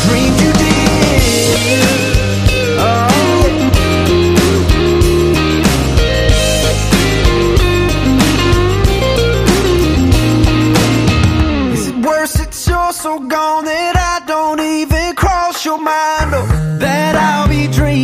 dreamed you did. Oh. Is it worse that you're so gone that I don't even cross your mind?